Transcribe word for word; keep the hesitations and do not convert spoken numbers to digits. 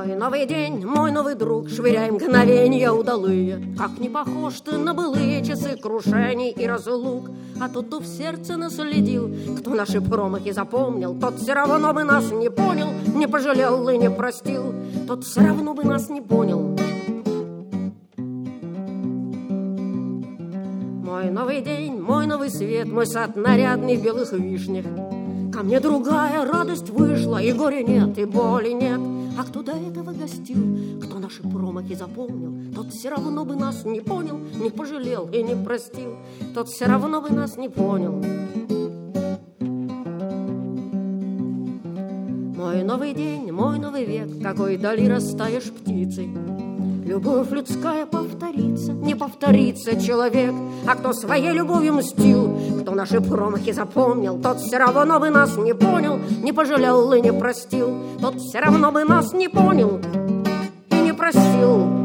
Мой новый день, мой новый друг, швыряй мгновенья удалые. Как не похож ты на былые часы крушений и разлук. А тот, кто в сердце наследил, кто наши промахи запомнил, тот все равно бы нас не понял, не пожалел и не простил. Тот все равно бы нас не понял. Мой новый день, мой новый свет, мой сад нарядный в белых вишнях. Ко мне другая радость вышла, и горя нет, и боли нет. А кто до этого гостил, кто наши промахи запомнил, тот все равно бы нас не понял, не пожалел и не простил. Тот все равно бы нас не понял. Мой новый день, мой новый век, какой дали растаешь птицей. Любовь людская повторится, не повторится человек. А кто своей любовью мстил, кто наши промахи запомнил, тот все равно бы нас не понял, не пожалел и не простил. Тот все равно бы нас не понял и не простил.